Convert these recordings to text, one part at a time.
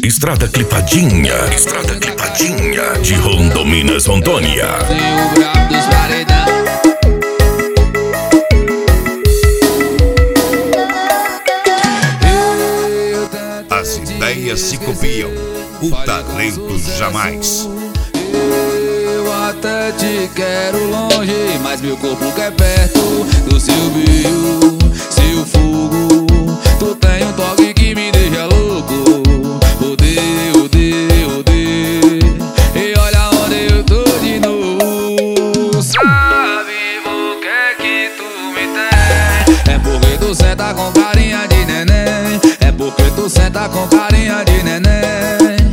Estrada Clipadinha, de Rondominas, Rondônia. O brabo dos paredão. As ideias se copiam, o talento jamais. Eu até te quero longe, mas meu corpo quer perto do seu brilho, seu fogo. Tu tem um toque que me deixa louco. Odeio, odeio, odeio. E olha onde eu tô de novo. Sabe por que tu me tem? É porque tu senta com carinha de neném. É porque tu senta com carinha de neném.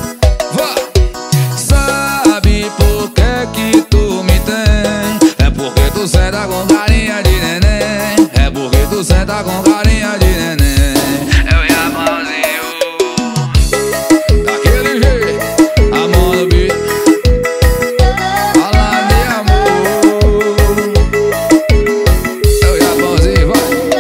Sabe por que tu me tem? É porque tu senta com carinha de neném. É porque tu senta com carinha de neném. É o Japãozinho, daquele jeito, amor no beat. Fala de amor. É o Japãozinho, vai.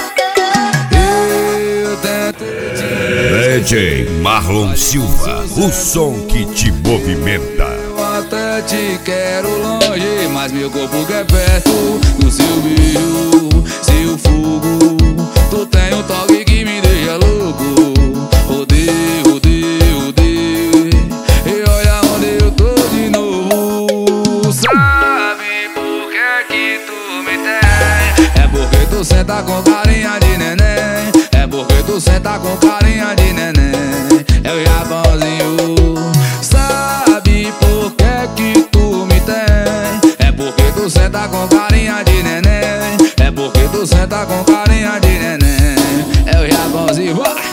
Eu tentei DJ Marlon Silva, o som que te movimenta. Eu até te quero longe, mas meu corpo quer perto do seu brilho, seu fogo. Tu tem um toque que me deixa louco. Odeio, odeio, odeio. E olha onde eu tô de novo. Sabe por que tu me tem? É porque tu senta com carinha de neném. É porque tu senta com carinha de neném. É o Japãozinho. Sabe por que tu me tem? É porque tu senta com carinha de neném. É porque tu senta com carinha de neném. É o Japãozinho.